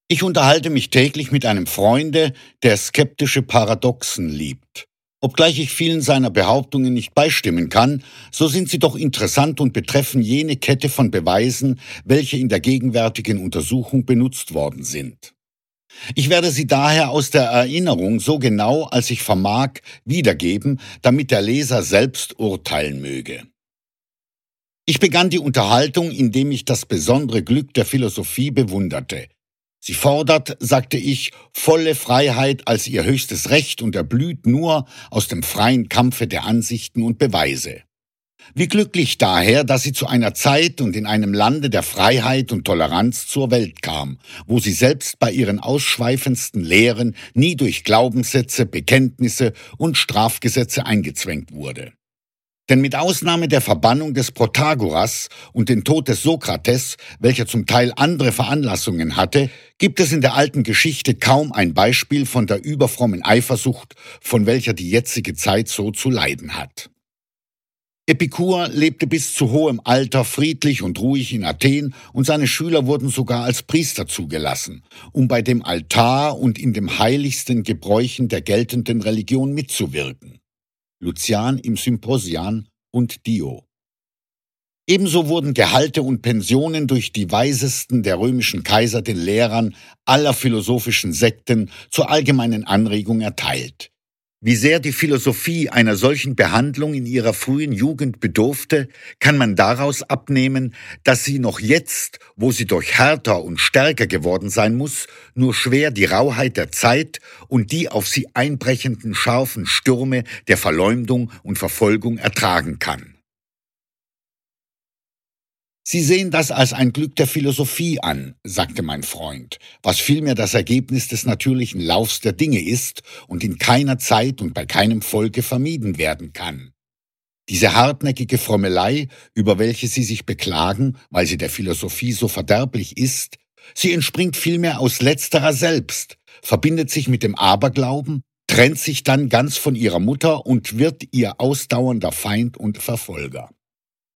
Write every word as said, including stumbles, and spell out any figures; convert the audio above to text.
Ich unterhalte mich täglich mit einem Freunde, der skeptische Paradoxen liebt. Obgleich ich vielen seiner Behauptungen nicht beistimmen kann, so sind sie doch interessant und betreffen jene Kette von Beweisen, welche in der gegenwärtigen Untersuchung benutzt worden sind. Ich werde sie daher aus der Erinnerung so genau, als ich vermag, wiedergeben, damit der Leser selbst urteilen möge. Ich begann die Unterhaltung, indem ich das besondere Glück der Philosophie bewunderte. Sie fordert, sagte ich, volle Freiheit als ihr höchstes Recht und erblüht nur aus dem freien Kampfe der Ansichten und Beweise. Wie glücklich daher, dass sie zu einer Zeit und in einem Lande der Freiheit und Toleranz zur Welt kam, wo sie selbst bei ihren ausschweifendsten Lehren nie durch Glaubenssätze, Bekenntnisse und Strafgesetze eingezwängt wurde. Denn mit Ausnahme der Verbannung des Protagoras und den Tod des Sokrates, welcher zum Teil andere Veranlassungen hatte, gibt es in der alten Geschichte kaum ein Beispiel von der überfrommen Eifersucht, von welcher die jetzige Zeit so zu leiden hat. Epikur lebte bis zu hohem Alter friedlich und ruhig in Athen und seine Schüler wurden sogar als Priester zugelassen, um bei dem Altar und in den heiligsten Gebräuchen der geltenden Religion mitzuwirken. Lucian im Symposian und Dio. Ebenso wurden Gehalte und Pensionen durch die weisesten der römischen Kaiser den Lehrern aller philosophischen Sekten zur allgemeinen Anregung erteilt. Wie sehr die Philosophie einer solchen Behandlung in ihrer frühen Jugend bedurfte, kann man daraus abnehmen, dass sie noch jetzt, wo sie durch härter und stärker geworden sein muss, nur schwer die Rauheit der Zeit und die auf sie einbrechenden scharfen Stürme der Verleumdung und Verfolgung ertragen kann. Sie sehen das als ein Glück der Philosophie an, sagte mein Freund, was vielmehr das Ergebnis des natürlichen Laufs der Dinge ist und in keiner Zeit und bei keinem Volke vermieden werden kann. Diese hartnäckige Frömmelei, über welche Sie sich beklagen, weil sie der Philosophie so verderblich ist, sie entspringt vielmehr aus letzterer selbst, verbindet sich mit dem Aberglauben, trennt sich dann ganz von ihrer Mutter und wird ihr ausdauernder Feind und Verfolger.